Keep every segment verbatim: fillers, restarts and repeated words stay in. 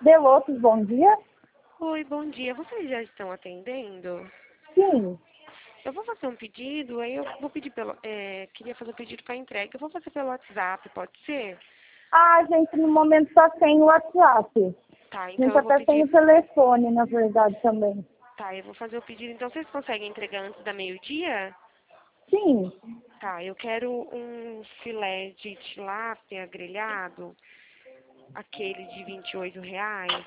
Delotos, bom dia. Oi, bom dia. Vocês já estão atendendo? Sim. Eu vou fazer um pedido, aí eu vou pedir pelo... É, queria fazer um pedido para entrega. Eu vou fazer pelo WhatsApp, pode ser? Ah, a gente no momento está sem o WhatsApp. Tá, A então gente eu vou até tem pedir... o telefone, na verdade, também. Tá, eu vou fazer o pedido. Então vocês conseguem entregar antes da meio-dia? Sim. Tá, eu quero um filé de tilápia grelhado, aquele de vinte e oito reais.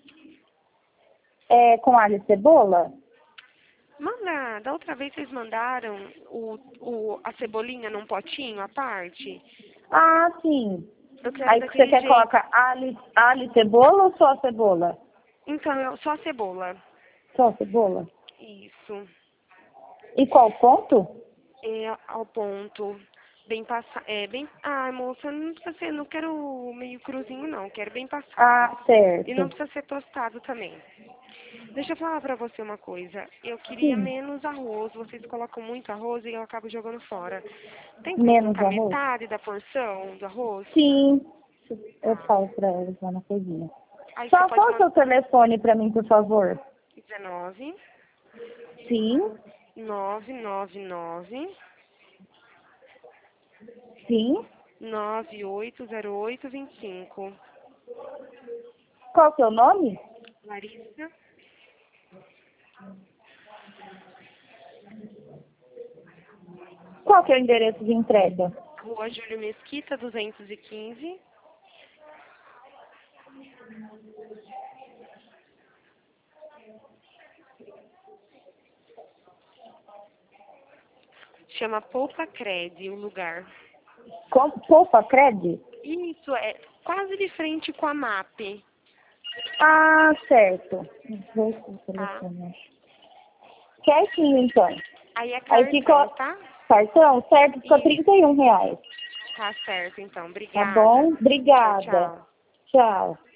É com alho e cebola? Manda, da outra vez vocês mandaram o, o, a cebolinha num potinho à parte? Ah, sim. Eu quero Aí que você daquele quer jeito. colocar alho, alho e cebola ou só cebola? Então, eu, só a cebola. Só cebola. Isso. E qual ponto? É ao ponto. Bem passado. É bem. Ah, moça, não precisa ser. Não quero meio cruzinho, não. Quero bem passado. Ah, E não certo. precisa ser tostado também. Deixa eu falar pra você uma coisa. Eu queria Sim. menos arroz. Vocês colocam muito arroz e eu acabo jogando fora. Tem como Menos colocar arroz? metade da porção do arroz? Sim. Eu Tá. falo para eles lá na cozinha. Aí você Só pode qual é o seu mandar telefone para mim, por favor? dezenove, Sim. nove nove nove, Sim. nove oito zero oito vinte e cinco. Qual é o seu nome? Larissa. Qual que é o endereço de entrega? Rua Júlio Mesquita, duzentos e quinze. Chama Poupa Cred, o lugar. Com, Poupa Cred? Isso, é quase de frente com a M A P, Ah, certo. Vou ver o tá? telefone, acho. Certinho, então. Aí é Aí cartão, ficou tá? cartão, certo? Ficou Isso, trinta e um reais. tá certo, então. Tá Obrigada. bom? Tchau, Obrigada. tchau. Tchau.